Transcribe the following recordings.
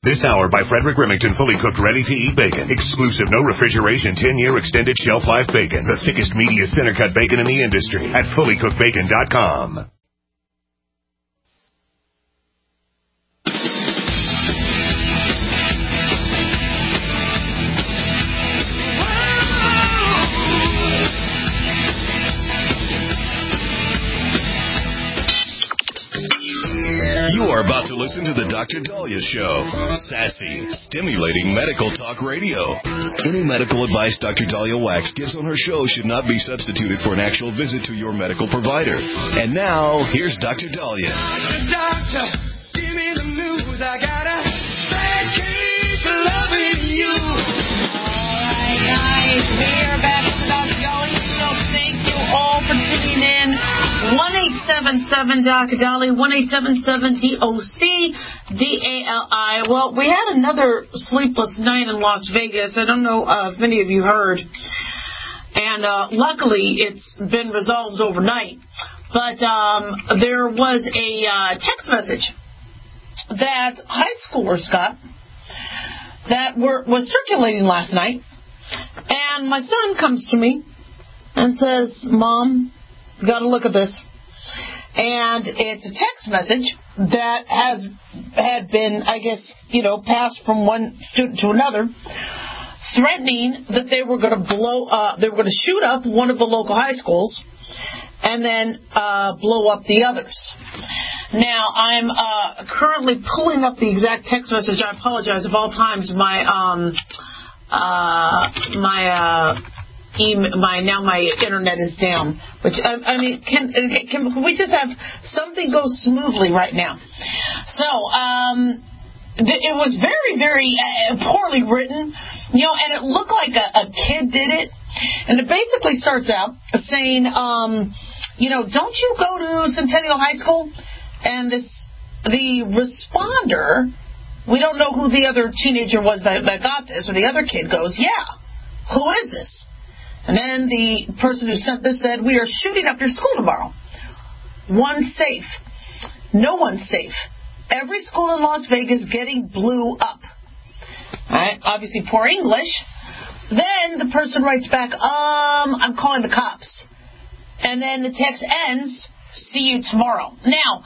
This hour by Frederick Remington, fully cooked, ready-to-eat bacon. Exclusive, no refrigeration, 10-year extended shelf life bacon. The thickest, meatiest center-cut bacon in the industry at fullycookedbacon.com. You are about to listen to the Dr. Daliah Show. Sassy, stimulating medical talk radio. Any medical advice Dr. Daliah Wax gives on her show should not be substituted for an actual visit to your medical provider. And now, here's Dr. Daliah. Doctor, give me the news. I got a bad case of loving you. All right, guys, we are back with the Dr. Daliah Show. Thank you all for tuning in. 1-877-Dr. 1-877-DOC-DALI. Well, we had another sleepless night in Las Vegas. I don't know if many of you heard. And luckily, it's been resolved overnight. But there was a text message that high schoolers got that was circulating last night. And my son comes to me and says, Mom, you got to look at this. And it's a text message that had been, I guess, passed from one student to another, threatening that they were going to shoot up one of the local high schools and then blow up the others. Now, I'm currently pulling up the exact text message. I apologize. Of all times, my internet is down. Which I mean, can we just have something go smoothly right now? So, it was very, very poorly written, and it looked like a kid did it. And it basically starts out saying, don't you go to Centennial High School? And the responder, we don't know who the other teenager was that got this, or the other kid goes, yeah, who is this? And then the person who sent this said, we are shooting up your school tomorrow. One's safe. No one's safe. Every school in Las Vegas getting blew up. All right, obviously poor English. Then the person writes back, I'm calling the cops. And then the text ends, see you tomorrow. Now,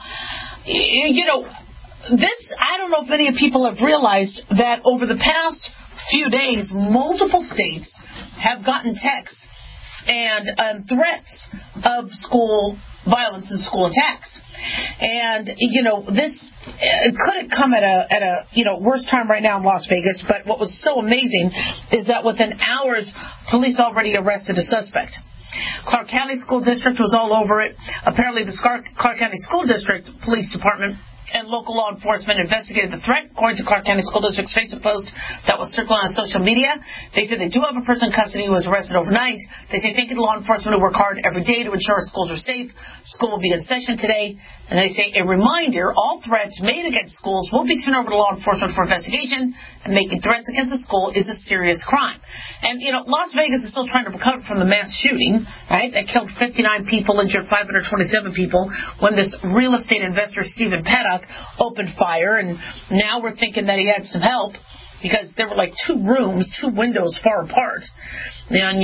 this, I don't know if many people have realized that over the past few days, multiple states have gotten texts and threats of school violence and school attacks. And, this couldn't come at a worst time right now in Las Vegas, but what was so amazing is that within hours, police already arrested a suspect. Clark County School District was all over it. Apparently, the Clark County School District Police Department and local law enforcement investigated the threat. According to Clark County School District's Facebook post that was circulating on social media, they said they do have a person in custody who was arrested overnight. They say thank you to law enforcement who work hard every day to ensure our schools are safe. School will be in session today. And they say a reminder, all threats made against schools will be turned over to law enforcement for investigation, and making threats against a school is a serious crime. And, Las Vegas is still trying to recover from the mass shooting, right, that killed 59 people, injured 527 people when this real estate investor, Stephen Paddock, opened fire. And now we're thinking that he had some help because there were like two windows far apart. And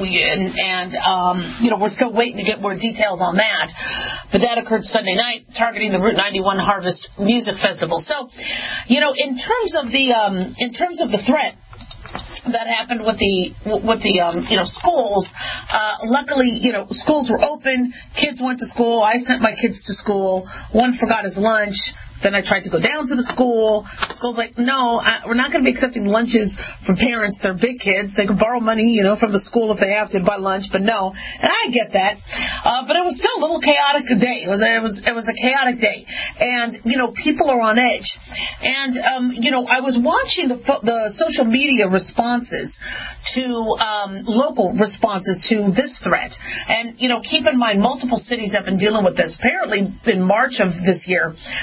we're still waiting to get more details on that. But that occurred Sunday night, targeting the Route 91 Harvest Music Festival. So, in terms of the threat that happened with the schools. Luckily, schools were open. Kids went to school. I sent my kids to school. One forgot his lunch. Then I tried to go down to the school. The school's like, no, we're not going to be accepting lunches from parents. They're big kids. They can borrow money, from the school if they have to buy lunch, but no. And I get that. But it was still a little chaotic day. It was a chaotic day. And, people are on edge. And, I was watching the social media responses to, local responses to this threat. And, keep in mind, multiple cities have been dealing with this. Apparently, in March of this year, 3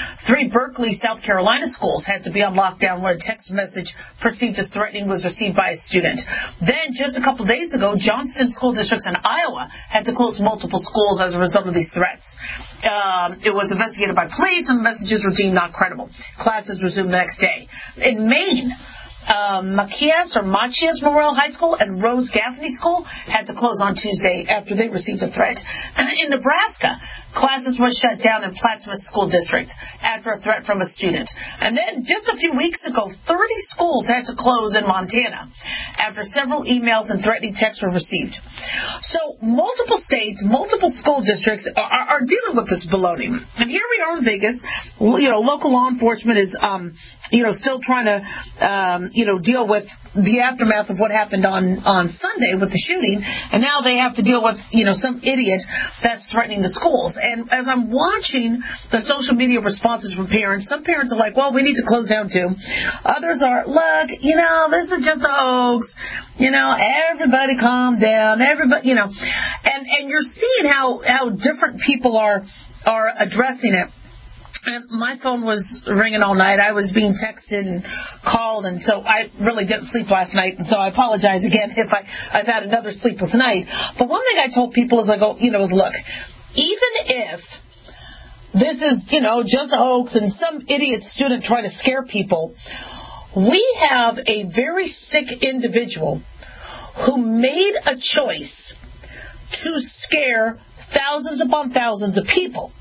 3 Berkeley, South Carolina schools had to be on lockdown when a text message perceived as threatening was received by a student. Then, just a couple days ago, Johnston school districts in Iowa had to close multiple schools as a result of these threats. It was investigated by police, and the messages were deemed not credible. Classes resumed the next day. In Maine, Machias Memorial High School and Rose Gaffney School had to close on Tuesday after they received a threat. In Nebraska, classes were shut down in Plattsmouth School District after a threat from a student. And then just a few weeks ago, 30 schools had to close in Montana after several emails and threatening texts were received. So multiple states, multiple school districts are dealing with this baloney. And here we are in Vegas. Local law enforcement is, still trying to, deal with the aftermath of what happened on Sunday with the shooting. And now they have to deal with, some idiot that's threatening the schools. And as I'm watching the social media responses from parents, some parents are like, well, we need to close down too. Others are, look, this is just a hoax. Everybody calm down. Everybody, and you're seeing how different people are addressing it. And my phone was ringing all night. I was being texted and called, and so I really didn't sleep last night. And so I apologize again if I've had another sleepless night. But one thing I told people is, look, even if this is, just a hoax and some idiot student trying to scare people, we have a very sick individual who made a choice to scare thousands upon thousands of people.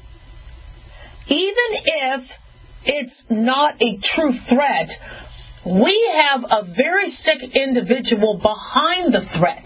Even if it's not a true threat, we have a very sick individual behind the threat.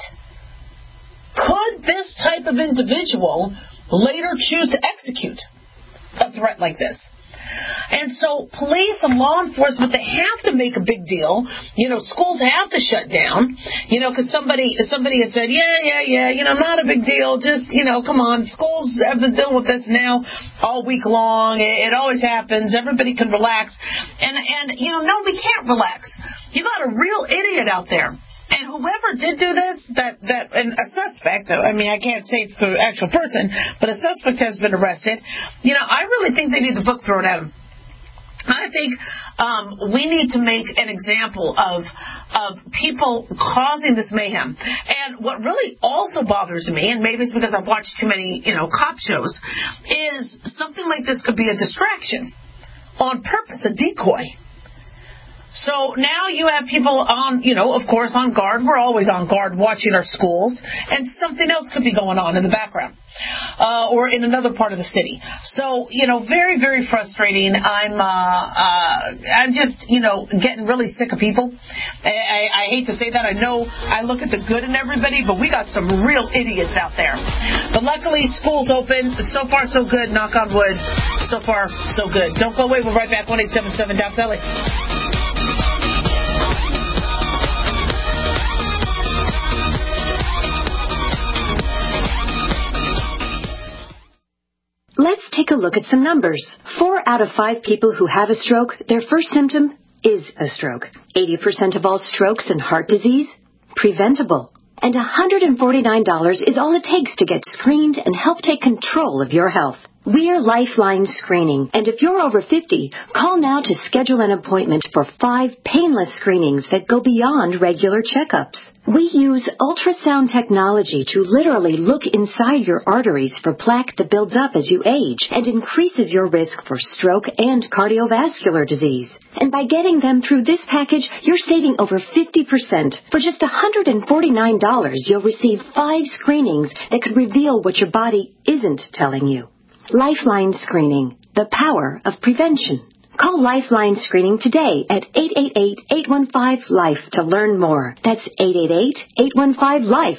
Could this type of individual later choose to execute a threat like this? And so police and law enforcement, they have to make a big deal. Schools have to shut down, because somebody had said, not a big deal. Just, come on. Schools have been dealing with this now all week long. It always happens. Everybody can relax. And no, we can't relax. You got a real idiot out there. And whoever did do this, and a suspect, I can't say it's the actual person, but a suspect has been arrested. I really think they need the book thrown at him. I think we need to make an example of people causing this mayhem. And what really also bothers me, and maybe it's because I've watched too many, cop shows, is something like this could be a distraction on purpose, a decoy. So now you have people on, of course, on guard. We're always on guard watching our schools. And something else could be going on in the background or in another part of the city. So, very, very frustrating. I'm just, getting really sick of people. I hate to say that. I know I look at the good in everybody, but we got some real idiots out there. But luckily, school's open. So far, so good. Knock on wood. So far, so good. Don't go away. We're right back. 1-877-DOC-BELLY. Let's take a look at some numbers. 4 out of 5 people who have a stroke, their first symptom is a stroke. 80% of all strokes and heart disease, preventable. And $149 is all it takes to get screened and help take control of your health. We're Lifeline Screening, and if you're over 50, call now to schedule an appointment for 5 painless screenings that go beyond regular checkups. We use ultrasound technology to literally look inside your arteries for plaque that builds up as you age and increases your risk for stroke and cardiovascular disease. And by getting them through this package, you're saving over 50%. For just $149, you'll receive 5 screenings that could reveal what your body isn't telling you. Lifeline Screening, the power of prevention. Call Lifeline Screening today at 888-815-LIFE to learn more. That's 888-815-LIFE.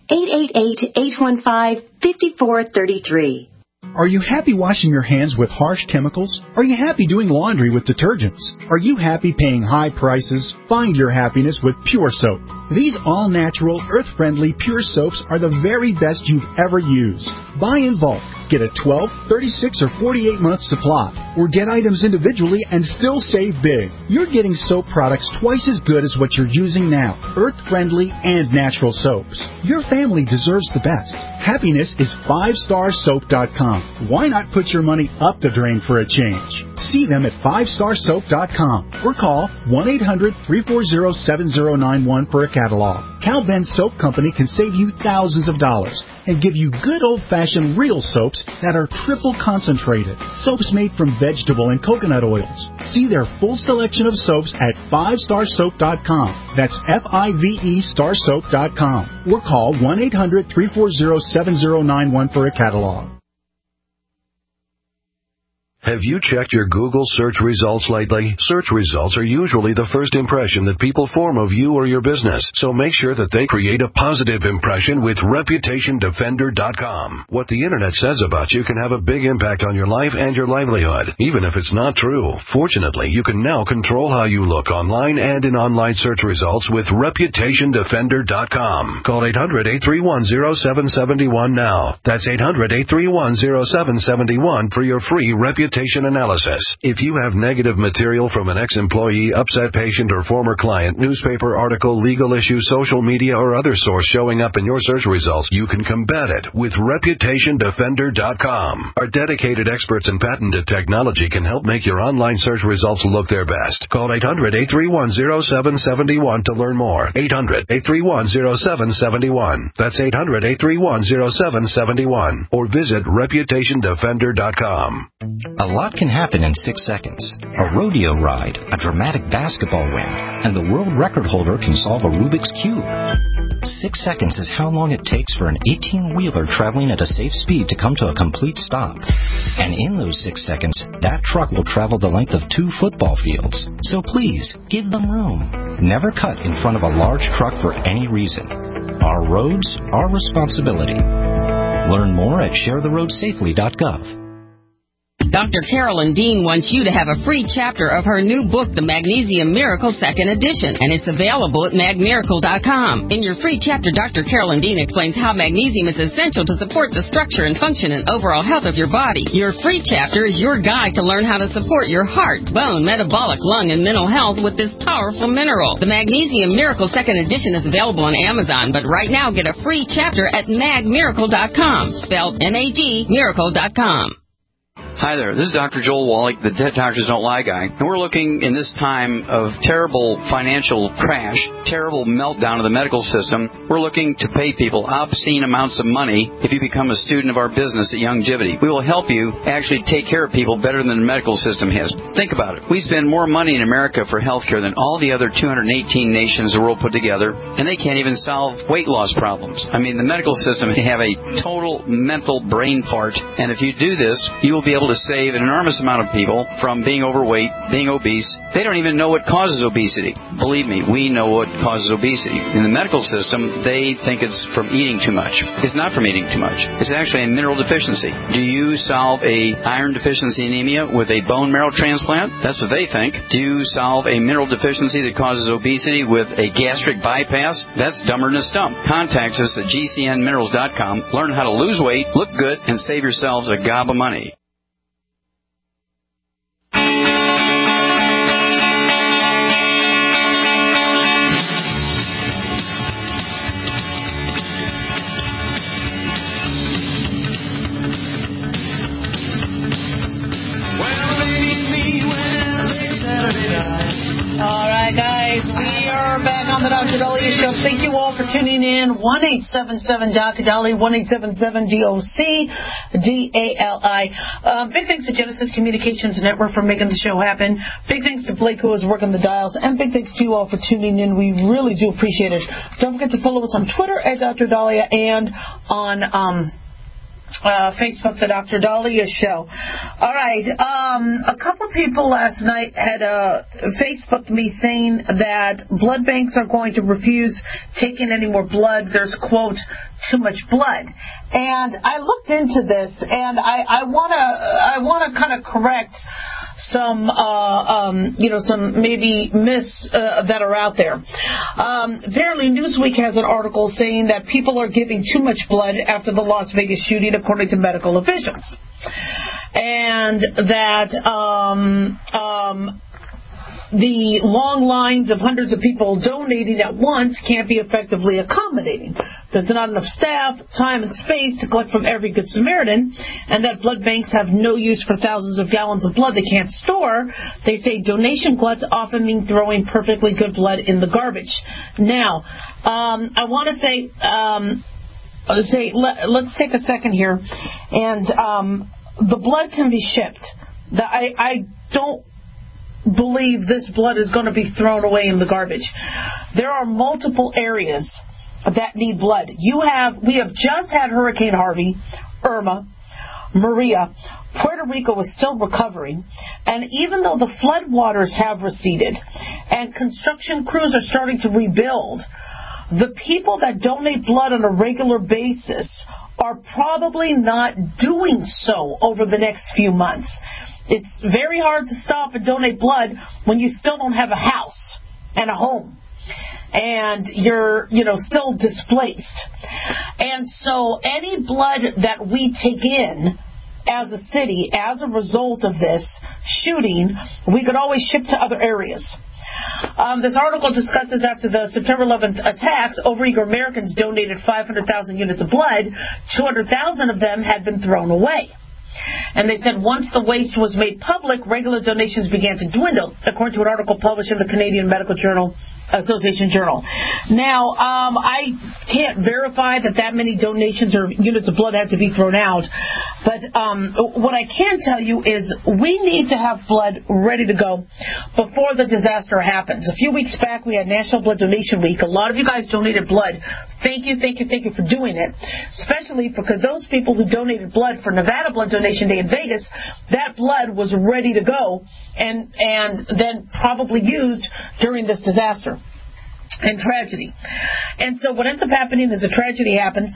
888-815-5433. Are you happy washing your hands with harsh chemicals? Are you happy doing laundry with detergents? Are you happy paying high prices? Find your happiness with Pure Soap. These all-natural, earth-friendly Pure Soaps are the very best you've ever used. Buy in bulk. Get a 12, 36, or 48-month supply. Or get items individually and still save big. You're getting soap products twice as good as what you're using now. Earth-friendly and natural soaps. Your family deserves the best. Happiness is 5starsoap.com. Why not put your money up the drain for a change? See them at 5starsoap.com or call 1-800-340-7091 for a catalog. Cal Ben Soap Company can save you thousands of dollars and give you good old-fashioned real soaps that are triple concentrated. Soaps made from vegetable and coconut oils. See their full selection of soaps at 5starsoap.com. That's F-I-V-E starsoap.com. Or call 1-800-340-7091 for a catalog. Have you checked your Google search results lately? Search results are usually the first impression that people form of you or your business, so make sure that they create a positive impression with ReputationDefender.com. What the Internet says about you can have a big impact on your life and your livelihood, even if it's not true. Fortunately, you can now control how you look online and in online search results with ReputationDefender.com. Call 800-831-0771 now. That's 800-831-0771 for your free reputation analysis. If you have negative material from an ex-employee, upset patient, or former client, newspaper article, legal issue, social media, or other source showing up in your search results, you can combat it with ReputationDefender.com. Our dedicated experts in patented technology can help make your online search results look their best. Call 800-831-0771 to learn more. 800-831-0771. That's 800-831-0771. Or visit ReputationDefender.com. A lot can happen in 6 seconds. A rodeo ride, a dramatic basketball win, and the world record holder can solve a Rubik's Cube. 6 seconds is how long it takes for an 18-wheeler traveling at a safe speed to come to a complete stop. And in those 6 seconds, that truck will travel the length of 2 football fields. So please, give them room. Never cut in front of a large truck for any reason. Our roads, our responsibility. Learn more at sharetheroadsafely.gov. Dr. Carolyn Dean wants you to have a free chapter of her new book, The Magnesium Miracle 2nd Edition, and it's available at magmiracle.com. In your free chapter, Dr. Carolyn Dean explains how magnesium is essential to support the structure and function and overall health of your body. Your free chapter is your guide to learn how to support your heart, bone, metabolic, lung, and mental health with this powerful mineral. The Magnesium Miracle 2nd Edition is available on Amazon, but right now get a free chapter at magmiracle.com, spelled M-A-G, miracle.com. Hi there, this is Dr. Joel Wallach, the Dead Doctors Don't Lie guy, and we're looking in this time of terrible financial crash, terrible meltdown of the medical system, we're looking to pay people obscene amounts of money if you become a student of our business at Youngevity. We will help you actually take care of people better than the medical system has. Think about it. We spend more money in America for health care than all the other 218 nations the world put together, and they can't even solve weight loss problems. I mean, the medical system can have a total mental brain fart, and if you do this, you will be able to save an enormous amount of people from being overweight, being obese. They don't even know what causes obesity. Believe me, we know what causes obesity. In the medical system, they think it's from eating too much. It's not from eating too much. It's actually a mineral deficiency. Do you solve a iron deficiency anemia with a bone marrow transplant? That's what they think. Do you solve a mineral deficiency that causes obesity with a gastric bypass? That's dumber than a stump. Contact us at gcnminerals.com. Learn how to lose weight, look good, and save yourselves a gob of money. All right, guys, we are back on the Dr. Daliah Show. Thank you all for tuning in. 1-877-Dr. 1-877-DOC-DALI. Big thanks to Genesis Communications Network for making the show happen. Big thanks to Blake, who is working the dials. And big thanks to you all for tuning in. We really do appreciate it. Don't forget to follow us on Twitter at Dr. Daliah and on Facebook, the Dr. Daliah Show. All right. A couple of people last night had Facebooked me saying that blood banks are going to refuse taking any more blood. There's, quote, too much blood. And I looked into this, and I want to kind of correct some maybe myths that are out there. Apparently, Newsweek has an article saying that people are giving too much blood after the Las Vegas shooting, according to medical officials, and that the long lines of hundreds of people donating at once can't be effectively accommodating. There's not enough staff, time, and space to collect from every Good Samaritan, and that blood banks have no use for thousands of gallons of blood they can't store. They say donation gluts often mean throwing perfectly good blood in the garbage. Now, I want to say, let's take a second here, and the blood can be shipped. I don't believe this blood is going to be thrown away in the garbage. There are multiple areas that need blood. We have just had Hurricane Harvey, Irma, Maria. Puerto Rico is still recovering, and even though the floodwaters have receded and construction crews are starting to rebuild, the people that donate blood on a regular basis are probably not doing so over the next few months. It's very hard to stop and donate blood when you still don't have a house and a home, and you're, still displaced. And so any blood that we take in as a city, as a result of this shooting, we could always ship to other areas. This article discusses after the September 11th attacks, overeager Americans donated 500,000 units of blood. 200,000 of them had been thrown away. And they said once the waste was made public, regular donations began to dwindle, according to an article published in the Canadian Medical Association Journal. Now, I can't verify that many donations or units of blood had to be thrown out, but what I can tell you is we need to have blood ready to go before the disaster happens. A few weeks back, we had National Blood Donation Week. A lot of you guys donated blood. Thank you for doing it, especially for those people who donated blood for Nevada Blood Donation Day in Vegas. That blood was ready to go and then probably used during this disaster and tragedy. And so what ends up happening is a tragedy happens,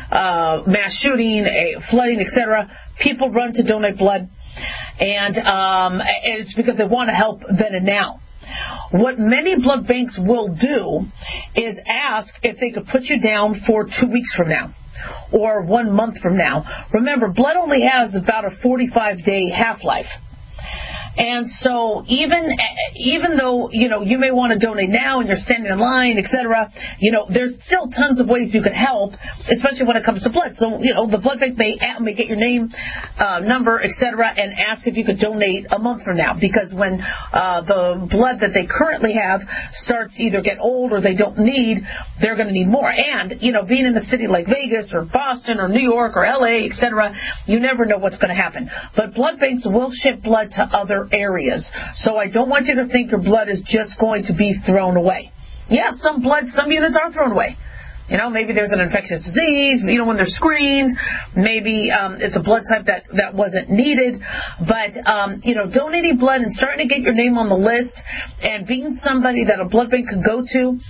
mass shooting, flooding, etc. People run to donate blood, and it's because they want to help then and now. What many blood banks will do is ask if they could put you down for 2 weeks from now or 1 month from now. Remember, blood only has about a 45-day half-life. And so even though, you may want to donate now and you're standing in line, etc., there's still tons of ways you can help, especially when it comes to blood. So, the blood bank may get your name, number, etc., and ask if you could donate a month from now. Because when the blood that they currently have starts to either get old or they don't need, they're going to need more. And, being in a city like Vegas or Boston or New York or LA, etc., you never know what's going to happen. But blood banks will ship blood to other areas. So I don't want you to think your blood is just going to be thrown away. Yeah, some units are thrown away. Maybe there's an infectious disease, when they're screened, maybe it's a blood type that wasn't needed. But, donating blood and starting to get your name on the list and being somebody that a blood bank could go to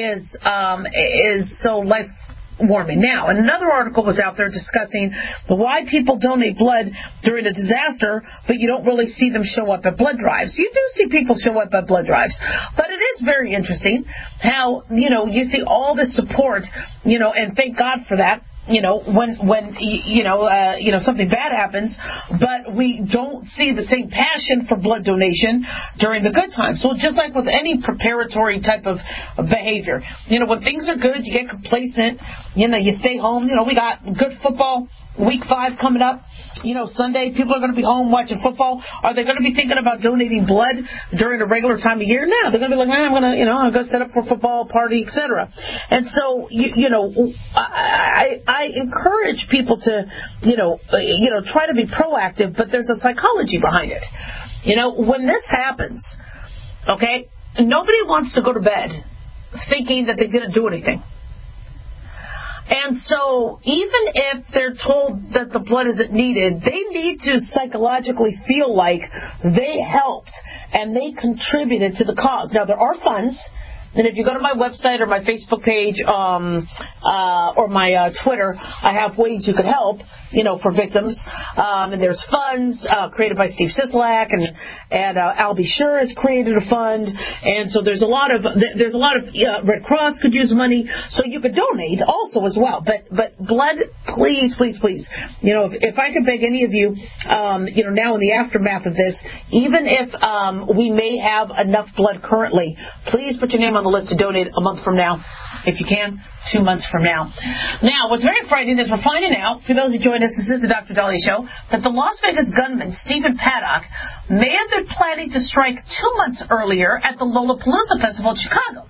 is so life-warming. Now, another article was out there discussing why people donate blood during a disaster, but you don't really see them show up at blood drives. You do see people show up at blood drives, but it is very interesting how, you see all this support, and thank God for that. When something bad happens, but we don't see the same passion for blood donation during the good times. So just like with any preparatory type of behavior, when things are good, you get complacent, you stay home. We got good football. Week 5 coming up, Sunday, people are going to be home watching football. Are they going to be thinking about donating blood during a regular time of year? No, they're going to be like, I'm going to go set up for a football party, etc. And so, I encourage people to, try to be proactive, but there's a psychology behind it. When this happens, okay, nobody wants to go to bed thinking that they didn't do anything. And so even if they're told that the blood isn't needed, they need to psychologically feel like they helped and they contributed to the cause. Now, there are funds And if you go to my website or my Facebook page or my Twitter, I have ways you could help, for victims. And there's funds created by Steve Sisolak, and Al B. Sure has created a fund. And so there's a lot of Red Cross could use money, so you could donate also as well. But blood, please. If I could beg any of you, now in the aftermath of this, even if we may have enough blood currently, please put your name on the list to donate a month from now, if you can, 2 months from now. Now, what's very frightening is we're finding out, for those who join us, this is the Dr. Dahlia Show, that the Las Vegas gunman, Stephen Paddock, may have been planning to strike 2 months earlier at the Lollapalooza Festival in Chicago.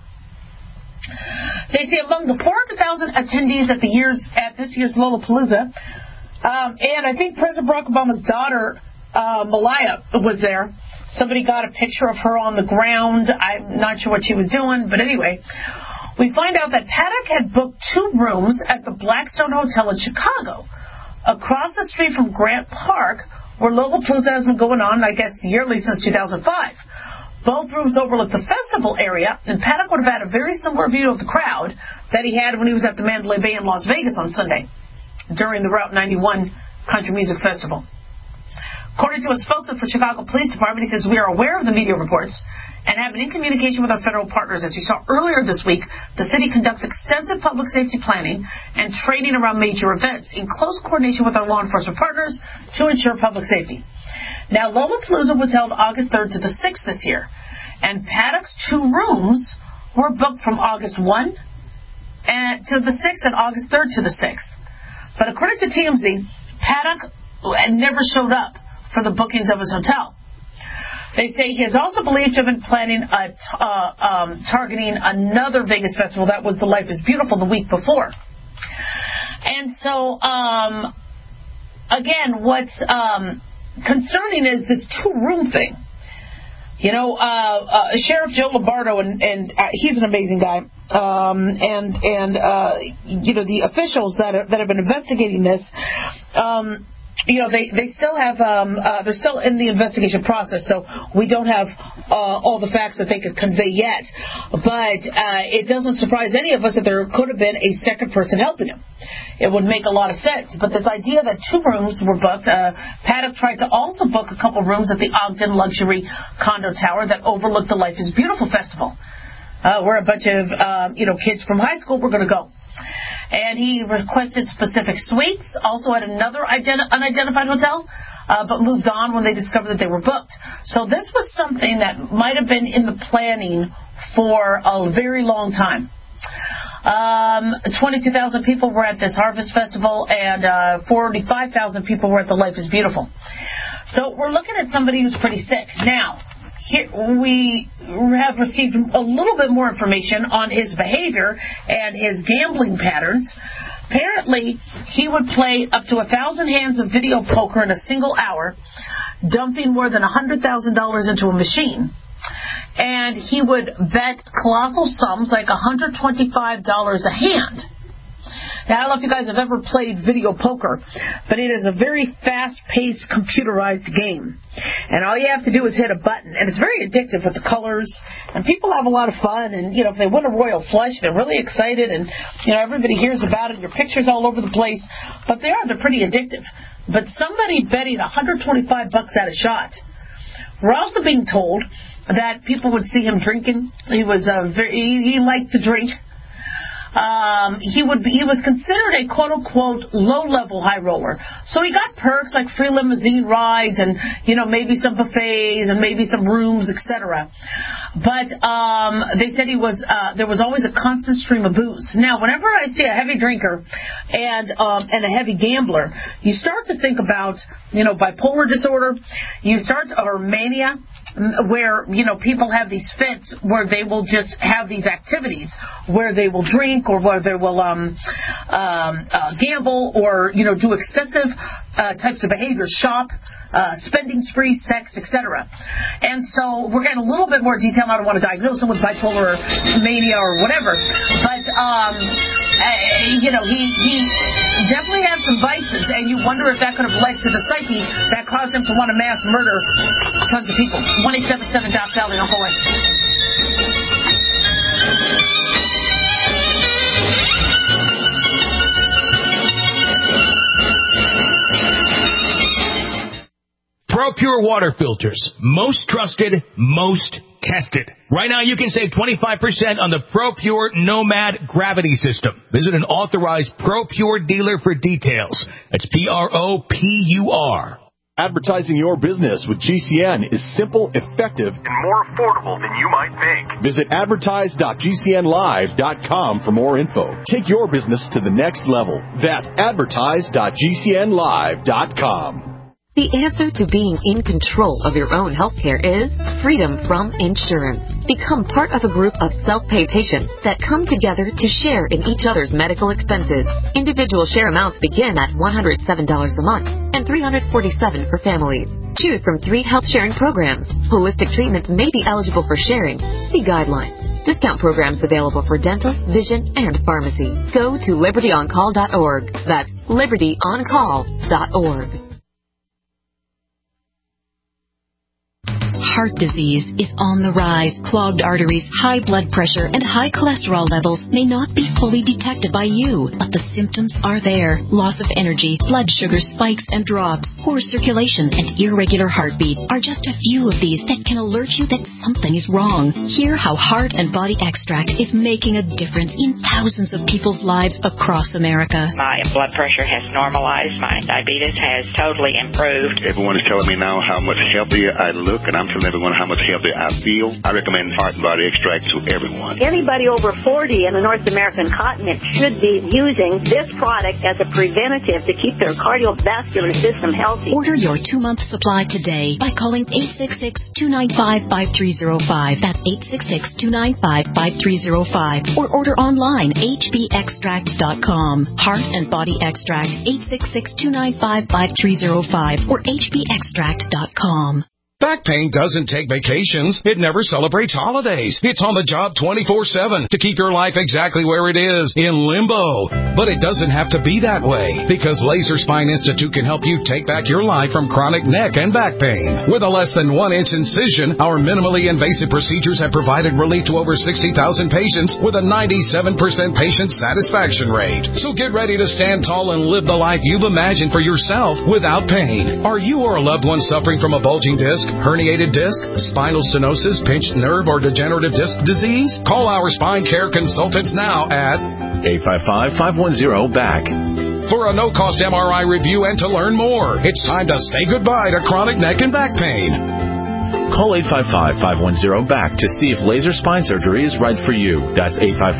They say among the 400,000 attendees at this year's Lollapalooza, and I think President Barack Obama's daughter, Malaya, was there. Somebody got a picture of her on the ground. I'm not sure what she was doing, but anyway, we find out that Paddock had booked 2 rooms at the Blackstone Hotel in Chicago, across the street from Grant Park, where Lollapalooza has been going on, I guess, yearly since 2005. Both rooms overlook the festival area, and Paddock would have had a very similar view of the crowd that he had when he was at the Mandalay Bay in Las Vegas on Sunday during the Route 91 Country Music Festival. According to a spokesman for Chicago Police Department, he says, "We are aware of the media reports and have been in communication with our federal partners. As you saw earlier this week, the city conducts extensive public safety planning and training around major events in close coordination with our law enforcement partners to ensure public safety." Now, Lollapalooza was held August 3rd to the 6th this year, and Paddock's 2 rooms were booked from August 1 to the 6th and August 3rd to the 6th. But according to TMZ, Paddock never showed up for the bookings of his hotel. They say he is also believed to have been planning targeting another Vegas festival. That was the Life is Beautiful the week before. And so, again, what's concerning is this 2-room thing. Sheriff Joe Lombardo, and he's an amazing guy, the officials that have been investigating this, they still have, they're still in the investigation process, so we don't have all the facts that they could convey yet. But it doesn't surprise any of us that there could have been a second person helping him. It would make a lot of sense. But this idea that 2 rooms were booked, Paddock tried to also book a couple rooms at the Ogden Luxury Condo Tower that overlooked the Life is Beautiful Festival. We're a bunch of, kids from high school, we're going to go. And he requested specific suites, also at another unidentified hotel, but moved on when they discovered that they were booked. So this was something that might have been in the planning for a very long time. 22,000 people were at this Harvest Festival, and 45,000 people were at the Life is Beautiful. So we're looking at somebody who's pretty sick. Now, here we have received a little bit more information on his behavior and his gambling patterns. Apparently, he would play up to 1,000 hands of video poker in a single hour, dumping more than $100,000 into a machine. And he would bet colossal sums like $125 a hand. Now, I don't know if you guys have ever played video poker, but it is a very fast-paced, computerized game. And all you have to do is hit a button. And it's very addictive with the colors. And people have a lot of fun. And, if they win a royal flush, they're really excited. And, everybody hears about it. Your picture's all over the place. But they're pretty addictive. But somebody betting $125 at a shot. We're also being told that people would see him drinking. He liked to drink. He was considered a quote-unquote low-level high roller. So he got perks like free limousine rides and, maybe some buffets and maybe some rooms, etc. But they said there was always a constant stream of booze. Now, whenever I see a heavy drinker and a heavy gambler, you start to think about, bipolar disorder, or mania, where, people have these fits where they will just have these activities where they will drink or where they will gamble or, do excessive types of behavior, shop, spending spree, sex, etc. And so we're getting a little bit more detail. I don't want to diagnose him with bipolar mania or whatever, but he definitely had some vices, and you wonder if that could have led to the psyche that caused him to want to mass murder tons of people. 1-877-DOC-DALIA, don't go away. ProPure water filters. Most trusted, most tested. Right now you can save 25% on the ProPure Nomad gravity system. Visit an authorized ProPure dealer for details. That's PROPUR. Advertising your business with GCN is simple, effective, and more affordable than you might think. Visit advertise.gcnlive.com for more info. Take your business to the next level. That's advertise.gcnlive.com. The answer to being in control of your own healthcare is freedom from insurance. Become part of a group of self-pay patients that come together to share in each other's medical expenses. Individual share amounts begin at $107 a month and $347 for families. Choose from 3 health sharing programs. Holistic treatments may be eligible for sharing. See guidelines. Discount programs available for dental, vision, and pharmacy. Go to libertyoncall.org. That's libertyoncall.org. Heart disease is on the rise. Clogged arteries, high blood pressure, and high cholesterol levels may not be fully detected by you, but the symptoms are there. Loss of energy, blood sugar spikes and drops, poor circulation, and irregular heartbeat are just a few of these that can alert you that something is wrong. Hear how Heart and Body Extract is making a difference in thousands of people's lives across America. My blood pressure has normalized. My diabetes has totally improved. Everyone is telling me now how much healthier I look, and I'm telling everyone how much healthier I feel. I recommend Heart and Body Extract to everyone. Anybody over 40 in the North American continent should be using this product as a preventative to keep their cardiovascular system healthy. Order your 2-month supply today by calling 866-295-5305. That's 866-295-5305. Or order online, hbextract.com. Heart and Body Extract, 866-295-5305 or hbextract.com. Back pain doesn't take vacations. It never celebrates holidays. It's on the job 24/7 to keep your life exactly where it is, in limbo. But it doesn't have to be that way, because Laser Spine Institute can help you take back your life from chronic neck and back pain. With a less than 1-inch incision, our minimally invasive procedures have provided relief to over 60,000 patients with a 97% patient satisfaction rate. So get ready to stand tall and live the life you've imagined for yourself without pain. Are you or a loved one suffering from a bulging disc, herniated disc, spinal stenosis, pinched nerve, or degenerative disc disease? Call our spine care consultants now at 855-510-BACK. For a no-cost MRI review and to learn more. It's time to say goodbye to chronic neck and back pain. Call 855-510-BACK to see if laser spine surgery is right for you. That's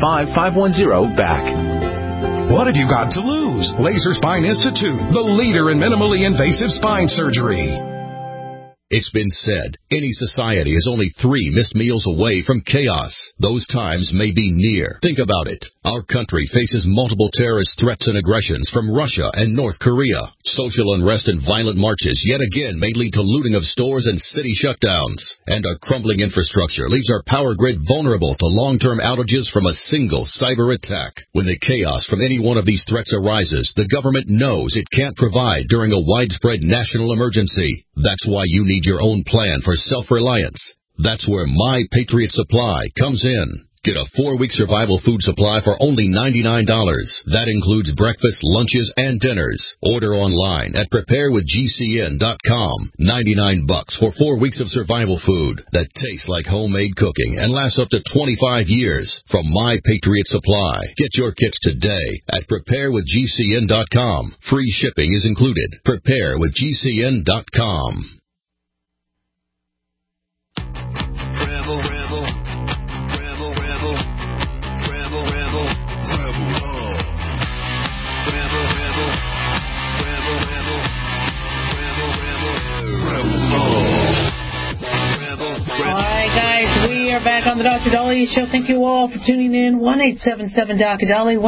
855-510-BACK. What have you got to lose? Laser Spine Institute, the leader in minimally invasive spine surgery. It's been said, any society is only 3 missed meals away from chaos. Those times may be near. Think about it. Our country faces multiple terrorist threats and aggressions from Russia and North Korea. Social unrest and violent marches yet again may lead to looting of stores and city shutdowns. And our crumbling infrastructure leaves our power grid vulnerable to long-term outages from a single cyber attack. When the chaos from any one of these threats arises, the government knows it can't provide during a widespread national emergency. That's why you need your own plan for self-reliance. That's where My Patriot Supply comes in. Get a 4-week survival food supply for only $99. That includes breakfast, lunches, and dinners. Order online at preparewithgcn.com. $99 for 4 weeks of survival food that tastes like homemade cooking and lasts up to 25 years. From My Patriot Supply. Get your kits today at preparewithgcn.com. Free shipping is included. Preparewithgcn.com. Alright guys, we are back on the Dr. Dahlia Show. Thank you all for tuning in. 1-877-Dr.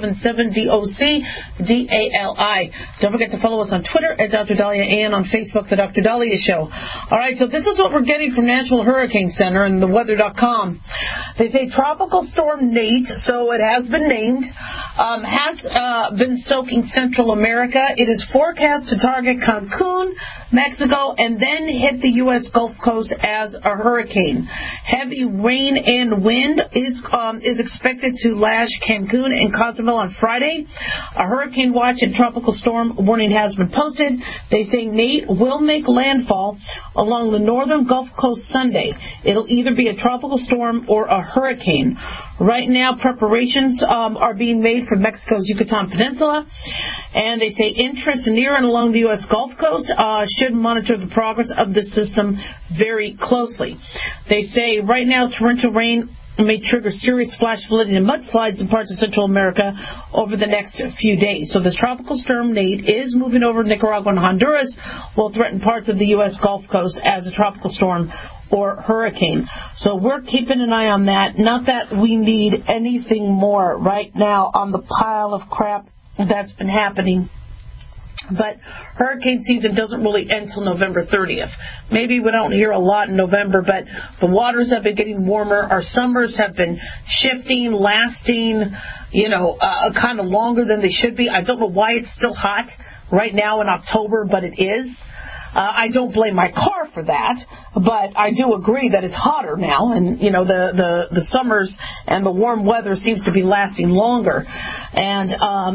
1-877-DOC-DALI. Don't forget to follow us on Twitter at Dr. Dahlia and on Facebook, The Dr. Dahlia Show. Alright, so this is what we're getting from National Hurricane Center and the weather.com. They say Tropical Storm Nate, so it has been named, has been soaking Central America. It is forecast to target Cancun, Mexico, and then hit the U.S. Gulf Coast as a hurricane. Heavy rain rain and wind is expected to lash Cancun and Cozumel on Friday. A hurricane watch and tropical storm warning has been posted. They say Nate will make landfall along the northern Gulf Coast Sunday. It'll either be a tropical storm or a hurricane. Right now, preparations are being made for Mexico's Yucatan Peninsula, and they say interest near and along the U.S. Gulf Coast should monitor the progress of this system very closely. They say right now torrential rain may trigger serious flash flooding and mudslides in parts of Central America over the next few days. So this tropical storm Nate is moving over Nicaragua and Honduras, will threaten parts of the U.S. Gulf Coast as a tropical storm or hurricane. So we're keeping an eye on that. Not that we need anything more right now on the pile of crap that's been happening. But hurricane season doesn't really end till November 30th. Maybe we don't hear a lot in November, but the waters have been getting warmer. Our summers have been shifting, lasting, kind of longer than they should be. I don't know why it's still hot right now in October, but it is. I don't blame my car for that, but I do agree that it's hotter now, and the summers and the warm weather seems to be lasting longer, and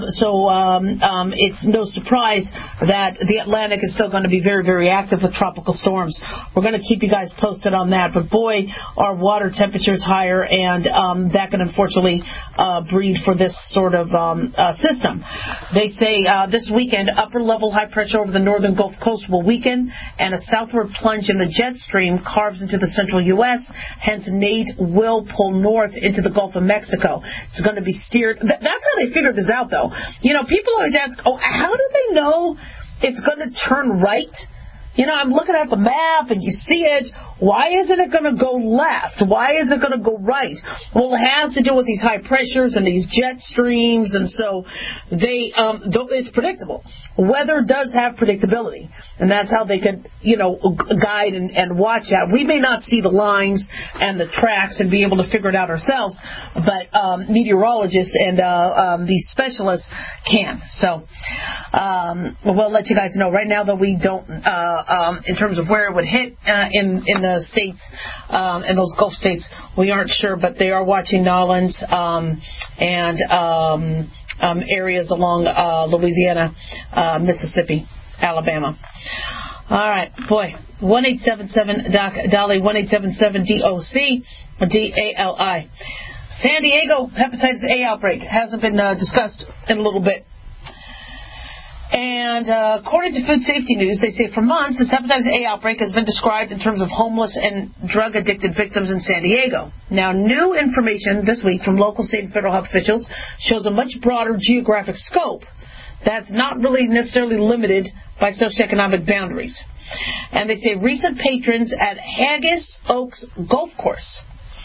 so it's no surprise that the Atlantic is still going to be very, very active with tropical storms. We're going to keep you guys posted on that, but boy, our water temperature is higher, and that can unfortunately breed for this sort of system. They say this weekend, upper level high pressure over the northern Gulf Coast will weaken, and a southward plunge in the jet stream carves into the central U.S. Hence, Nate will pull north into the Gulf of Mexico. It's going to be steered. That's how they figured this out, though. People always ask, how do they know it's going to turn right? I'm looking at the map and you see it. Why isn't it going to go left? Why is it going to go right? Well, it has to do with these high pressures and these jet streams, and so it's predictable. Weather does have predictability, and that's how they could, guide and watch that. We may not see the lines and the tracks and be able to figure it out ourselves, but meteorologists and these specialists can. So we'll let you guys know. Right now, though, we don't, in terms of where it would hit in the states, in those Gulf states, we aren't sure, but they are watching Nolens and areas along Louisiana, Mississippi, Alabama. All right, boy, 1-877-DOC-DALI, 1-877-DOC-DALI. San Diego hepatitis A outbreak hasn't been discussed in a little bit. And according to Food Safety News, they say for months this hepatitis A outbreak has been described in terms of homeless and drug-addicted victims in San Diego. Now, new information this week from local, state, and federal health officials shows a much broader geographic scope that's not really necessarily limited by socioeconomic boundaries. And they say recent patrons at Haggis Oaks Golf Course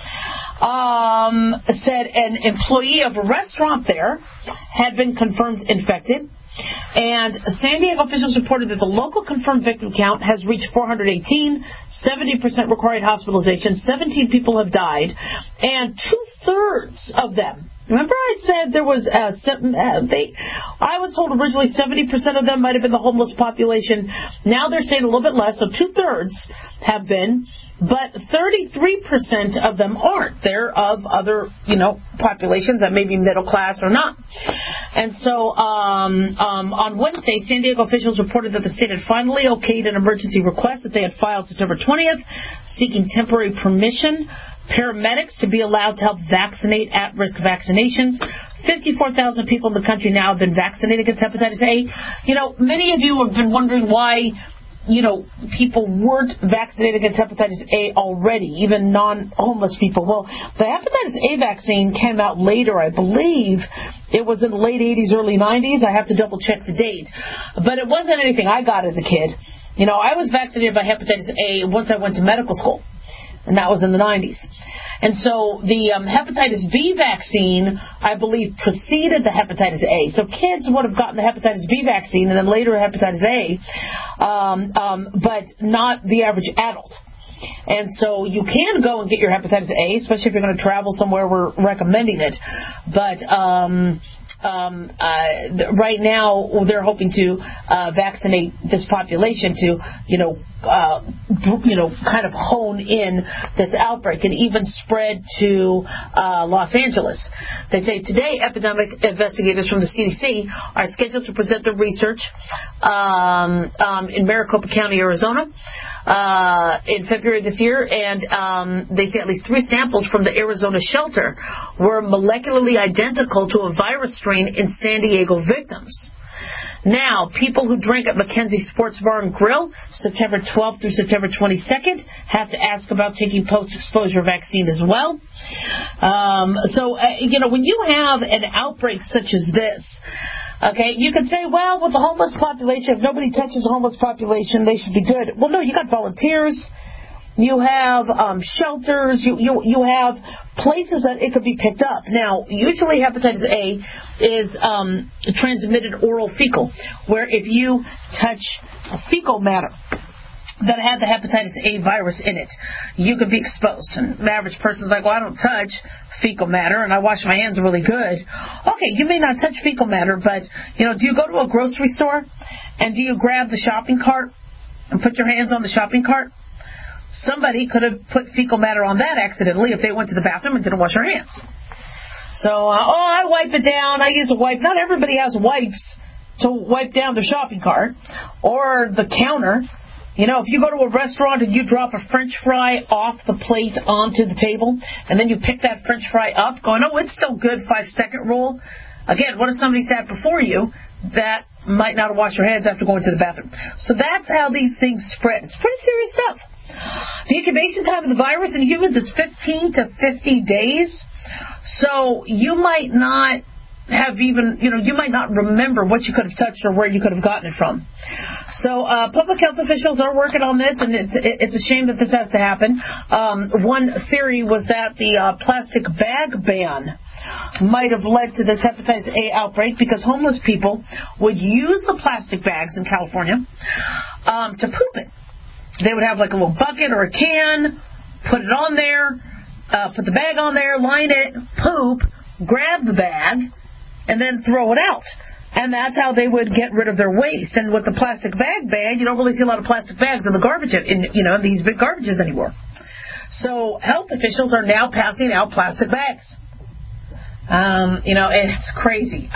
said an employee of a restaurant there had been confirmed infected. And San Diego officials reported that the local confirmed victim count has reached 418, 70% required hospitalization, 17 people have died, and 2/3 of them. Remember I said there was I was told originally 70% of them might have been the homeless population. Now they're saying a little bit less, so 2/3 have been, but 33% of them aren't. They're of other, populations that may be middle class or not. And so on Wednesday, San Diego officials reported that the state had finally okayed an emergency request that they had filed September 20th, seeking temporary permission paramedics to be allowed to help vaccinate at-risk vaccinations. 54,000 people in the country now have been vaccinated against hepatitis A. Many of you have been wondering why, people weren't vaccinated against hepatitis A already, even non-homeless people. Well, the hepatitis A vaccine came out later, I believe. It was in the late 80s, early 90s. I have to double-check the date. But it wasn't anything I got as a kid. I was vaccinated by hepatitis A once I went to medical school. And that was in the 90s. And so the hepatitis B vaccine, I believe, preceded the hepatitis A. So kids would have gotten the hepatitis B vaccine and then later hepatitis A, but not the average adult. And so you can go and get your hepatitis A, especially if you're going to travel somewhere. We're recommending it. But right now they're hoping to vaccinate this population to, kind of hone in this outbreak and even spread to Los Angeles. They say today epidemic investigators from the CDC are scheduled to present their research in Maricopa County, Arizona, in February this year, and they say at least 3 samples from the Arizona shelter were molecularly identical to a virus strain in San Diego victims. Now, people who drink at Mackenzie Sports Bar and Grill September 12th through September 22nd have to ask about taking post-exposure vaccine as well. When you have an outbreak such as this, okay, you could say, well, with the homeless population, if nobody touches the homeless population, they should be good. Well, no, you got volunteers. You have shelters. You have places that it could be picked up. Now, usually hepatitis A is transmitted oral fecal, where if you touch fecal matter that had the hepatitis A virus in it, you could be exposed. And the average person's like, well, I don't touch fecal matter, and I wash my hands really good. Okay, you may not touch fecal matter, but, do you go to a grocery store, and do you grab the shopping cart and put your hands on the shopping cart? Somebody could have put fecal matter on that accidentally if they went to the bathroom and didn't wash their hands. So, I wipe it down. I use a wipe. Not everybody has wipes to wipe down their shopping cart or the counter. If you go to a restaurant and you drop a French fry off the plate onto the table, and then you pick that French fry up going, oh, it's still good, 5-second rule. Again, what if somebody sat before you that might not have washed their hands after going to the bathroom? So that's how these things spread. It's pretty serious stuff. The incubation time of the virus in humans is 15 to 50 days. So you might not have even, you might not remember what you could have touched or where you could have gotten it from. So public health officials are working on this, and it's a shame that this has to happen. One theory was that the plastic bag ban might have led to this hepatitis A outbreak because homeless people would use the plastic bags in California to poop it. They would have like a little bucket or a can, put it on there, put the bag on there, line it, poop, grab the bag, and then throw it out. And that's how they would get rid of their waste. And with the plastic bag ban, you don't really see a lot of plastic bags in the garbage, in these big garbages anymore. So health officials are now passing out plastic bags. It's crazy.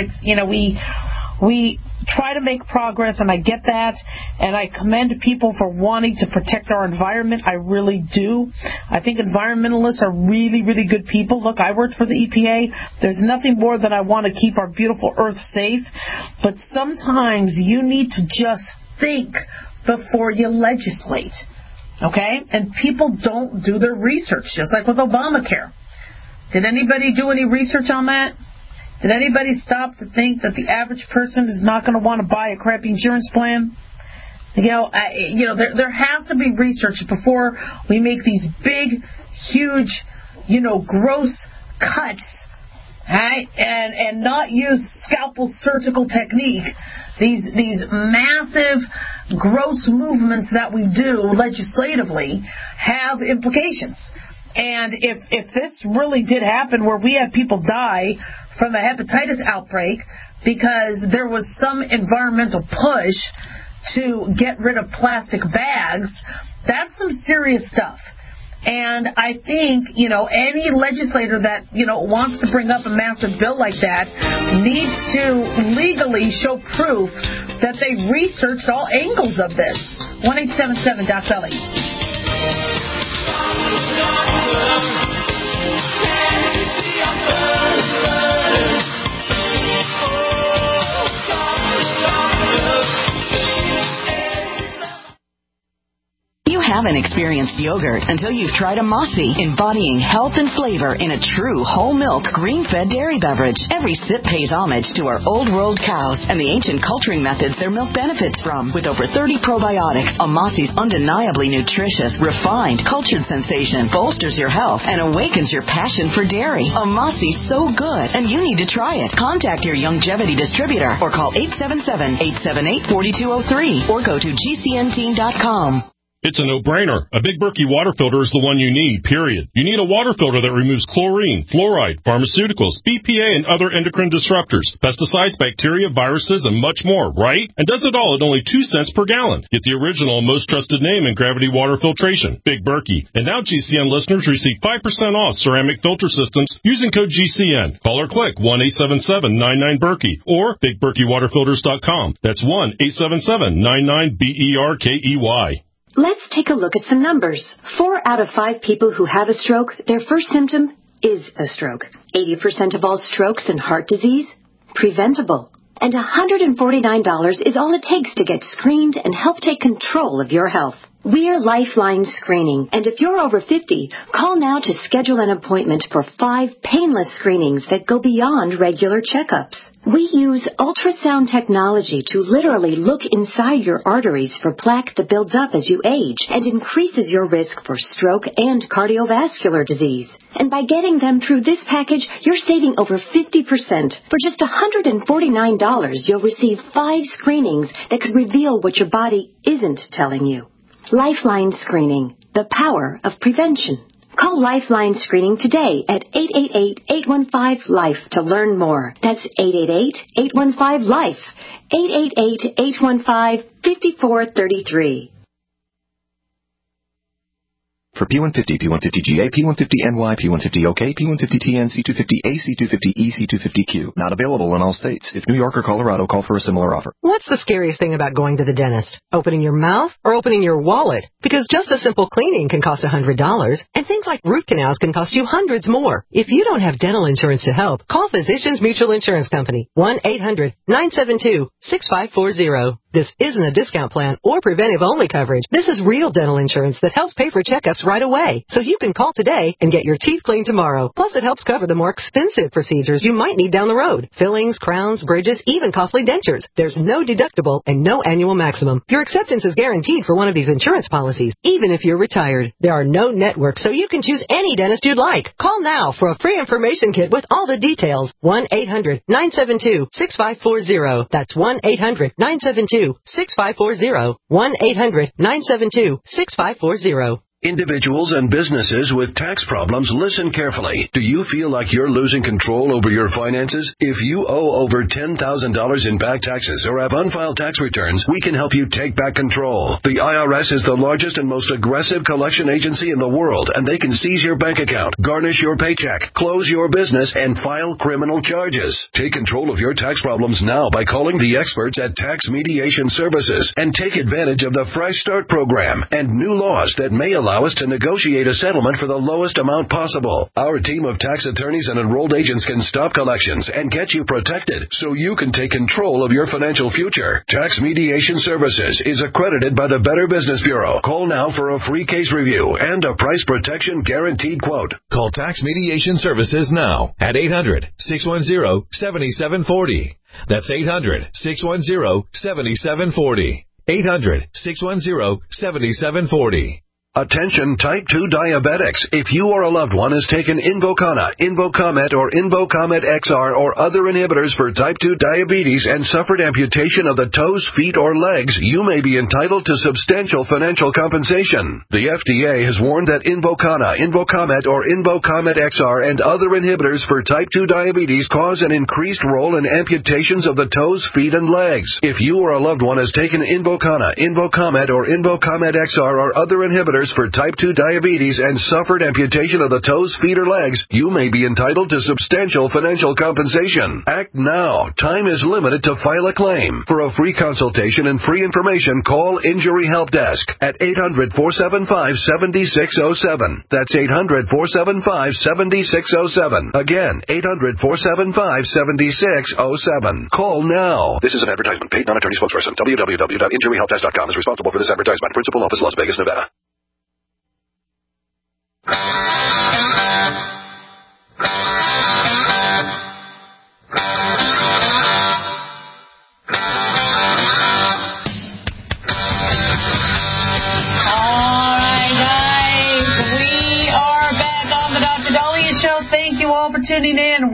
We try to make progress, and I get that, and I commend people for wanting to protect our environment. I really do. I think environmentalists are really, really good people. Look, I worked for the EPA. There's nothing more than I want to keep our beautiful earth safe, but sometimes you need to just think before you legislate, okay? And people don't do their research, just like with Obamacare. Did anybody do any research on that? Did anybody stop to think that the average person is not going to want to buy a crappy insurance plan? There has to be research before we make these big, huge, gross cuts, right? And not use scalpel surgical technique. These massive, gross movements that we do legislatively have implications. And if this really did happen where we had people die from a hepatitis outbreak because there was some environmental push to get rid of plastic bags, that's some serious stuff. And I think, any legislator that, wants to bring up a massive bill like that needs to legally show proof that they researched all angles of this. 1-877-DOC-BELLY. You haven't experienced yogurt until you've tried a Mossy, embodying health and flavor in a true whole milk, green-fed dairy beverage. Every sip pays homage to our old world cows and the ancient culturing methods their milk benefits from. With over 30 probiotics, a Mossy's undeniably nutritious, refined, cultured sensation bolsters your health and awakens your passion for dairy. A Mossy's so good, and you need to try it. Contact your Youngevity distributor or call 877-878-4203 or go to GCNteam.com. It's a no-brainer. A Big Berkey water filter is the one you need, period. You need a water filter that removes chlorine, fluoride, pharmaceuticals, BPA, and other endocrine disruptors, pesticides, bacteria, viruses, and much more, right? And does it all at only 2 cents per gallon. Get the original, most trusted name in gravity water filtration, Big Berkey. And now GCN listeners receive 5% off ceramic filter systems using code GCN. Call or click 1-877-99-BERKEY or BigBerkeyWaterFilters.com. That's 1-877-99-BERKEY. Let's take a look at some numbers. 4 out of 5 people who have a stroke, their first symptom is a stroke. 80% of all strokes and heart disease, preventable. And $149 is all it takes to get screened and help take control of your health. We're Lifeline Screening, and if you're over 50, call now to schedule an appointment for 5 painless screenings that go beyond regular checkups. We use ultrasound technology to literally look inside your arteries for plaque that builds up as you age and increases your risk for stroke and cardiovascular disease. And by getting them through this package, you're saving over 50%. For just $149, you'll receive 5 screenings that could reveal what your body isn't telling you. Lifeline Screening, the power of prevention. Call Lifeline Screening today at 888-815-LIFE to learn more. That's 888-815-LIFE, 888-815-5433. For P150, P150GA, P150NY, P150OK, P150TN, C250A, C250E, C250Q. Not available in all states. If New York or Colorado, call for a similar offer. What's the scariest thing about going to the dentist? Opening your mouth or opening your wallet? Because just a simple cleaning can cost $100, and things like root canals can cost you hundreds more. If you don't have dental insurance to help, call Physicians Mutual Insurance Company, 1-800-972-6540. This isn't a discount plan or preventive-only coverage. This is real dental insurance that helps pay for checkups right away. So you can call today and get your teeth cleaned tomorrow. Plus, it helps cover the more expensive procedures you might need down the road. Fillings, crowns, bridges, even costly dentures. There's no deductible and no annual maximum. Your acceptance is guaranteed for one of these insurance policies, even if you're retired. There are no networks, so you can choose any dentist you'd like. Call now for a free information kit with all the details. 1-800-972-6540. That's 1-800-972-6540. 1-800-972-6540. Individuals and businesses with tax problems, listen carefully. Do you feel like you're losing control over your finances? If you owe over $10,000 in back taxes or have unfiled tax returns, we can help you take back control. The IRS is the largest and most aggressive collection agency in the world, and they can seize your bank account, garnish your paycheck, close your business, and file criminal charges. Take control of your tax problems now by calling the experts at Tax Mediation Services and take advantage of the Fresh Start program and new laws that may allow us to negotiate a settlement for the lowest amount possible. Our team of tax attorneys and enrolled agents can stop collections and get you protected so you can take control of your financial future. Tax Mediation Services is accredited by the Better Business Bureau. Call now for a free case review and a price protection guaranteed quote. Call Tax Mediation Services now at 800-610-7740. That's 800-610-7740. 800-610-7740. Attention type 2 diabetics. If you or a loved one has taken Invokana, Invokamet, or Invokamet XR or other inhibitors for type 2 diabetes and suffered amputation of the toes, feet, or legs, you may be entitled to substantial financial compensation. The FDA has warned that Invokana, Invokamet, or Invokamet XR and other inhibitors for type 2 diabetes cause an increased role in amputations of the toes, feet, and legs. If you or a loved one has taken Invokana, Invokamet, or Invokamet XR or other inhibitors for type 2 diabetes and suffered amputation of the toes, feet, or legs, you may be entitled to substantial financial compensation. Act now. Time is limited to file a claim. For a free consultation and free information, call Injury Help Desk at 800-475-7607. That's 800-475-7607. Again, 800-475-7607. Call now. This is an advertisement. Paid non-attorney spokesperson. www.injuryhelpdesk.com is responsible for this advertisement. Principal office, Las Vegas, Nevada. Tuning in,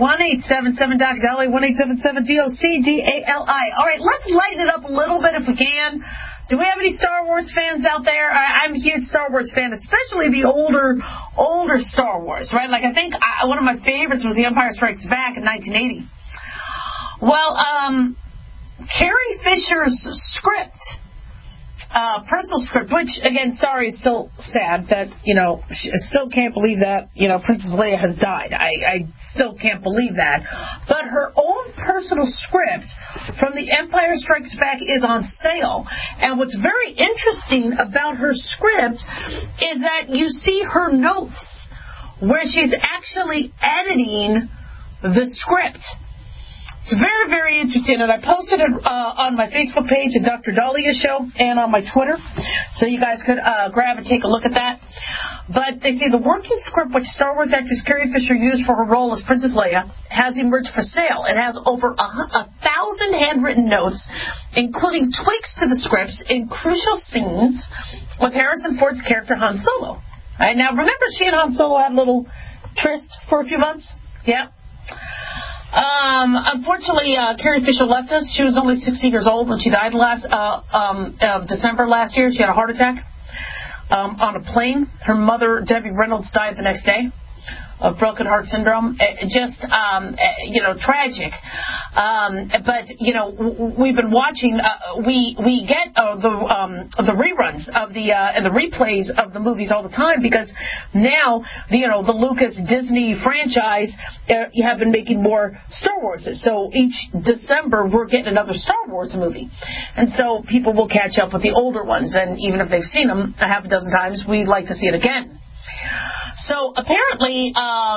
1-877-DOC-DALI, 1-877-DOC-DALI. All right, let's lighten it up a little bit if we can. Do we have any Star Wars fans out there? I'm a huge Star Wars fan, especially the older Star Wars, right? Like, I think one of my favorites was The Empire Strikes Back in 1980. Well, Carrie Fisher's script, personal script, which, again, sorry, is still sad that, I still can't believe that, Princess Leia has died. I still can't believe that. But her own personal script from The Empire Strikes Back is on sale. And what's very interesting about her script is that you see her notes where she's actually editing the script. It's very, very interesting, and I posted it on my Facebook page at Dr. Dahlia Show and on my Twitter, so you guys could grab and take a look at that. But they say the working script which Star Wars actress Carrie Fisher used for her role as Princess Leia has emerged for sale. It has over 1,000 handwritten notes, including tweaks to the scripts in crucial scenes with Harrison Ford's character Han Solo. Right, now, remember she and Han Solo had a little tryst for a few months? Yeah. Unfortunately, Carrie Fisher left us. She was only 60 years old when she died December last year. She had a heart attack on a plane. Her mother, Debbie Reynolds, died the next day of broken heart syndrome. Just, tragic. But, we've been watching, we get the reruns of and the replays of the movies all the time because now, the Lucas Disney franchise have been making more Star Warses. So each December we're getting another Star Wars movie. And so people will catch up with the older ones. And even if they've seen them a half a dozen times, we'd like to see it again. So apparently,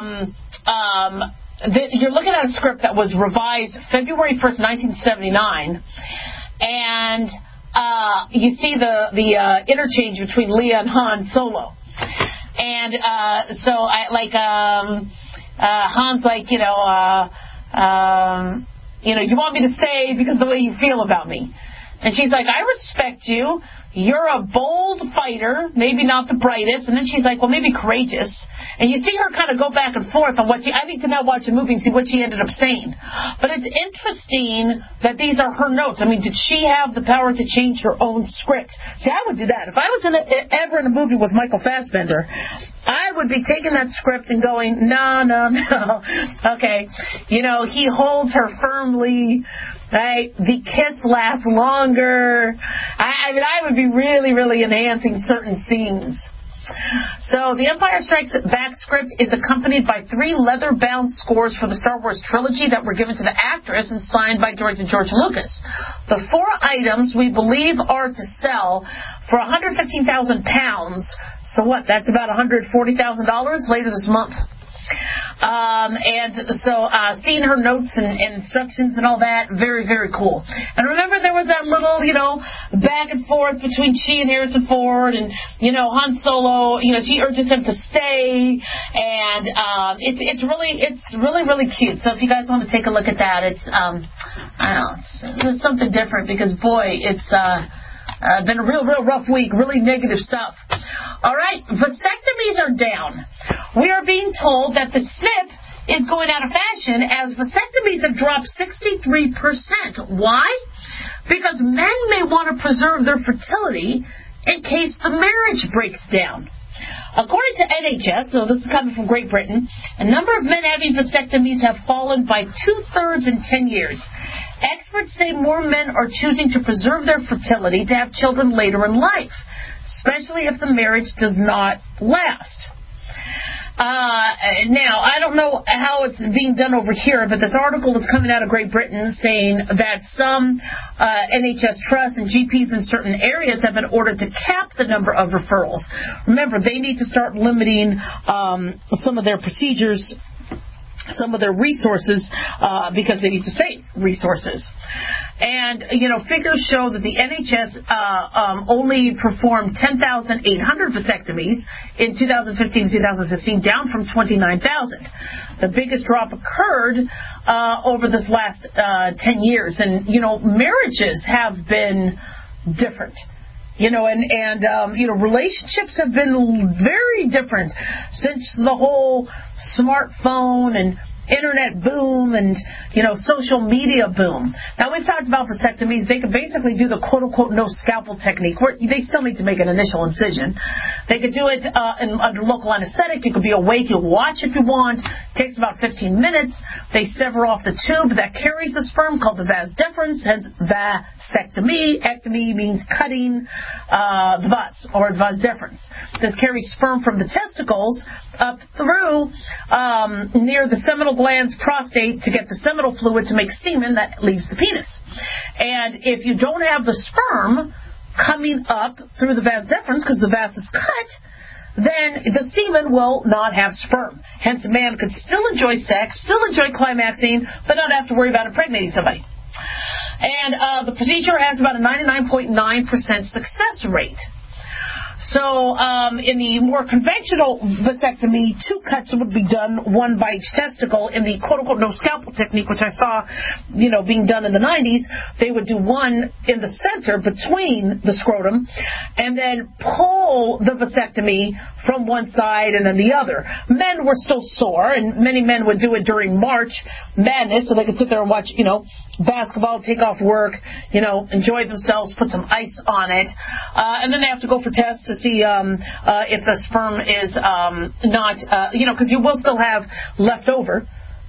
you're looking at a script that was revised February 1st, 1979, and you see the interchange between Leia and Han Solo, and Han's like, you want me to stay because of the way you feel about me, and she's like, I respect you. You're a bold fighter, maybe not the brightest. And then she's like, well, maybe courageous. And you see her kind of go back and forth on what I need to now watch a movie and see what she ended up saying. But it's interesting that these are her notes. I mean, did she have the power to change her own script? See, I would do that. If I was ever in a movie with Michael Fassbender, I would be taking that script and going, no. Okay. He holds her firmly. Right? The kiss lasts longer. I would be really, really enhancing certain scenes. So the Empire Strikes Back script is accompanied by 3 leather-bound scores for the Star Wars trilogy that were given to the actress and signed by director George Lucas. The 4 items we believe are to sell for £115,000. So what? That's about $140,000 later this month. Seeing her notes and instructions and all that, very, very cool. And remember there was that little, back and forth between she and Harrison Ford and, Han Solo, she urges him to stay and, it's really, really cute. So if you guys want to take a look at that, it's something different because boy, it's, been a real rough week, really negative stuff. All right, vasectomies are down. We are being told that the snip is going out of fashion as vasectomies have dropped 63%. Why? Because men may want to preserve their fertility in case the marriage breaks down. According to NHS, so this is coming from Great Britain, a number of men having vasectomies have fallen by 2/3 in 10 years. Experts say more men are choosing to preserve their fertility to have children later in life, especially if the marriage does not last. Now, I don't know how it's being done over here, but this article is coming out of Great Britain saying that some NHS trusts and GPs in certain areas have been ordered to cap the number of referrals. Remember, they need to start limiting some of their procedures, some of their resources, because they need to save resources. And, figures show that the NHS only performed 10,800 vasectomies in 2015-2016, down from 29,000. The biggest drop occurred over this last 10 years. And, marriages have been different. Relationships have been very different since the whole smartphone and internet boom and, social media boom. Now, we've talked about vasectomies. They could basically do the quote-unquote no scalpel technique, where they still need to make an initial incision. They could do it under local anesthetic. You could be awake. You'll watch if you want. It takes about 15 minutes. They sever off the tube that carries the sperm, called the vas deferens, hence vasectomy. Ectomy means cutting the vas, or the vas deferens. This carries sperm from the testicles up through near the seminal glands, prostate, to get the seminal fluid to make semen that leaves the penis. And if you don't have the sperm coming up through the vas deferens, because the vas is cut, then the semen will not have sperm. Hence, a man could still enjoy sex, still enjoy climaxing, but not have to worry about impregnating somebody. And the procedure has about a 99.9% success rate. So in the more conventional vasectomy, 2 cuts would be done, 1 by each testicle. In the quote-unquote no scalpel technique, which I saw, being done in the 90s, they would do 1 in the center between the scrotum and then pull the vasectomy from one side and then the other. Men were still sore, and many men would do it during March Madness, so they could sit there and watch, basketball, take off work, enjoy themselves, put some ice on it, and then they have to go for tests to see if the sperm is not, because you will still have leftover,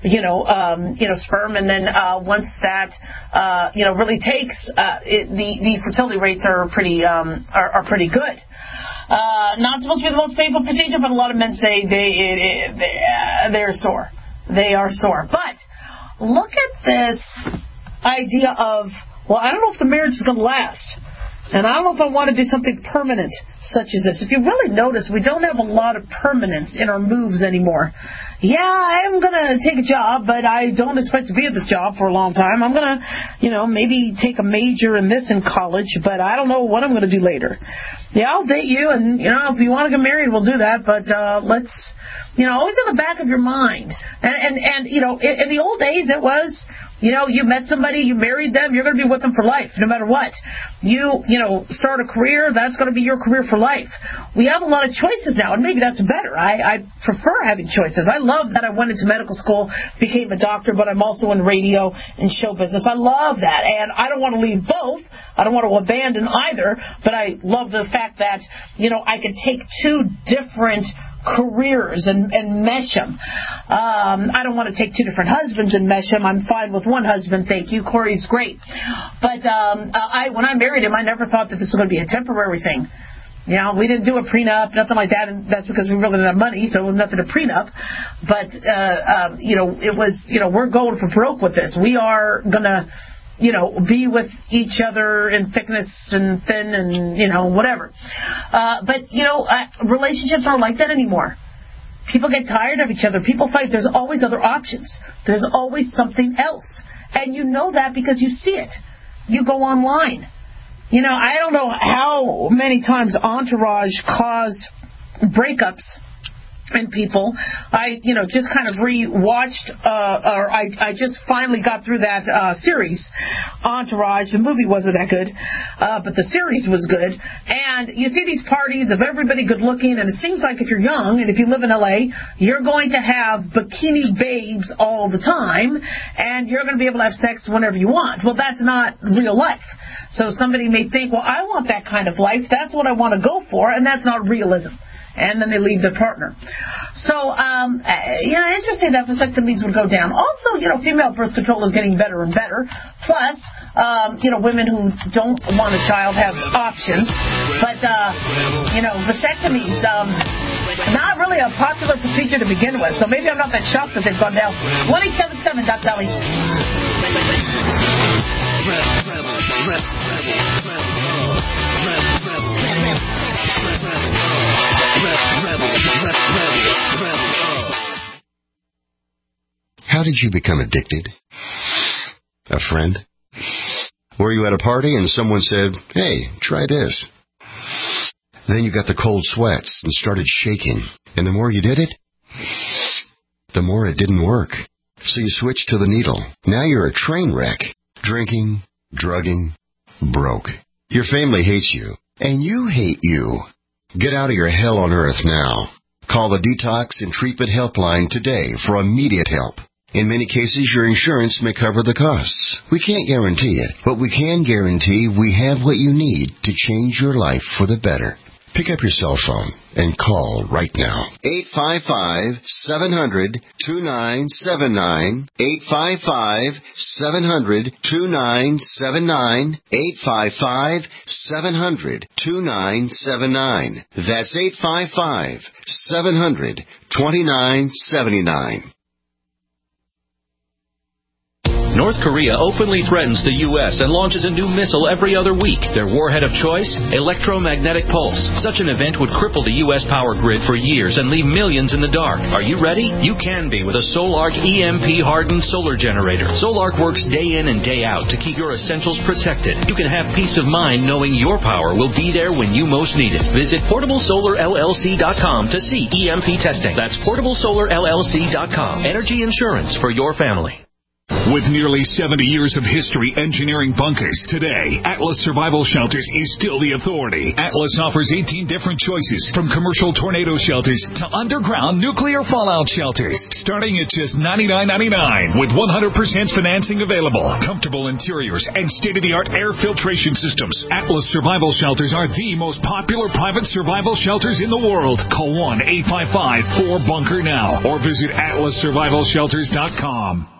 sperm, and then once that, really takes, the fertility rates are pretty good. Not supposed to be the most painful procedure, but a lot of men say they're sore. They are sore. But look at this idea of, I don't know if the marriage is going to last. And I don't know if I want to do something permanent such as this. If you really notice, we don't have a lot of permanence in our moves anymore. Yeah, I'm going to take a job, but I don't expect to be at this job for a long time. I'm going to, maybe take a major in this in college, but I don't know what I'm going to do later. Yeah, I'll date you, and, if you want to get married, we'll do that, but let's, always in the back of your mind. And in the old days, it was, you met somebody, you married them, you're going to be with them for life, no matter what. You start a career, that's going to be your career for life. We have a lot of choices now, and maybe that's better. I prefer having choices. I love that I went into medical school, became a doctor, but I'm also in radio and show business. I love that, and I don't want to leave both. I don't want to abandon either, but I love the fact that, I could take 2 different careers and mesh them. I don't want to take 2 different husbands and mesh them. I'm fine with 1 husband, thank you. Corey's great. But when I married him, I never thought that this was going to be a temporary thing. We didn't do a prenup, nothing like that, and that's because we really didn't have money, so it was nothing to prenup. But, it was, we're going for broke with this. We are going to, be with each other in thickness and thin and, whatever. But relationships aren't like that anymore. People get tired of each other. People fight. There's always other options. There's always something else. And you know that because you see it. You go online. I don't know how many times Entourage caused breakups and people. I, just kind of re-watched, or I just finally got through that series, Entourage. The movie wasn't that good, but the series was good. And you see these parties of everybody good looking, and it seems like if you're young and if you live in LA, you're going to have bikini babes all the time, and you're going to be able to have sex whenever you want. Well, that's not real life. So somebody may think, well, I want that kind of life. That's what I want to go for, and that's not realism. And then they leave their partner. So, interesting that vasectomies would go down. Also, female birth control is getting better and better. Plus, women who don't want a child have options. But, vasectomies, not really a popular procedure to begin with. So maybe I'm not that shocked that they've gone down. 1-877 Doc Dolly. How did you become addicted? A friend? Were you at a party and someone said, hey, try this? Then you got the cold sweats and started shaking. And the more you did it, the more it didn't work. So you switched to the needle. Now you're a train wreck. Drinking, drugging, broke. Your family hates you. And you hate you. Get out of your hell on earth now. Call the Detox and Treatment Helpline today for immediate help. In many cases, your insurance may cover the costs. We can't guarantee it, but we can guarantee we have what you need to change your life for the better. Pick up your cell phone and call right now. 855-700-2979. 855-700-2979. 855-700-2979. That's 855-700-2979. North Korea openly threatens the U.S. and launches a new missile every other week. Their warhead of choice? Electromagnetic pulse. Such an event would cripple the U.S. power grid for years and leave millions in the dark. Are you ready? You can be with a Solark EMP-hardened solar generator. Solark works day in and day out to keep your essentials protected. You can have peace of mind knowing your power will be there when you most need it. Visit PortableSolarLLC.com to see EMP testing. That's PortableSolarLLC.com. Energy insurance for your family. With nearly 70 years of history engineering bunkers, today, Atlas Survival Shelters is still the authority. Atlas offers 18 different choices, from commercial tornado shelters to underground nuclear fallout shelters, starting at just $99.99 with 100% financing available, comfortable interiors, and state-of-the-art air filtration systems. Atlas Survival Shelters are the most popular private survival shelters in the world. Call 1-855-4BUNKER now or visit atlassurvivalshelters.com.